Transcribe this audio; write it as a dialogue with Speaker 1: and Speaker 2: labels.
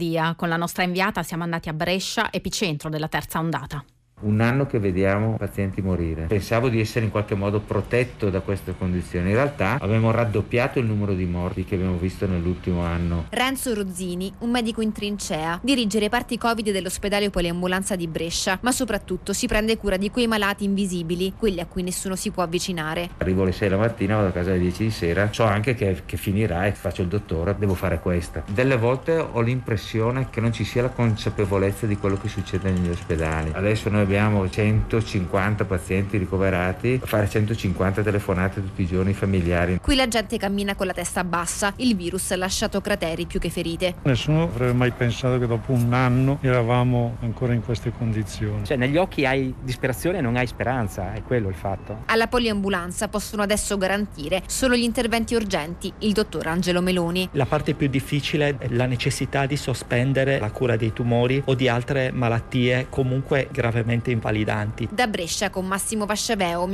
Speaker 1: Con la nostra inviata siamo andati a Brescia, epicentro della terza ondata.
Speaker 2: Un anno che vediamo pazienti morire. Pensavo di essere in qualche modo protetto da queste condizioni. In realtà abbiamo raddoppiato il numero di morti che abbiamo visto nell'ultimo anno.
Speaker 3: Renzo Rozzini, un medico in trincea, dirige i reparti Covid dell'ospedale poliambulanza di Brescia, ma soprattutto si prende cura di quei malati invisibili, quelli a cui nessuno si può avvicinare.
Speaker 2: Arrivo alle 6 la mattina, vado a casa alle 10 di sera, so anche che finirà e faccio il dottore, devo fare questa. Delle volte ho l'impressione che non ci sia la consapevolezza di quello che succede negli ospedali. Adesso noi abbiamo 150 pazienti ricoverati, fare 150 telefonate tutti i giorni familiari.
Speaker 3: Qui la gente cammina con la testa bassa, il virus ha lasciato crateri più che ferite.
Speaker 4: Nessuno avrebbe mai pensato che dopo un anno eravamo ancora in queste condizioni.
Speaker 5: Cioè negli occhi hai disperazione e non hai speranza, è quello il fatto.
Speaker 3: Alla poliambulanza possono adesso garantire solo gli interventi urgenti, il dottor Angelo Meloni.
Speaker 6: La parte più difficile è la necessità di sospendere la cura dei tumori o di altre malattie comunque gravemente invalidanti.
Speaker 3: Da Brescia con Massimo Vasciaveo.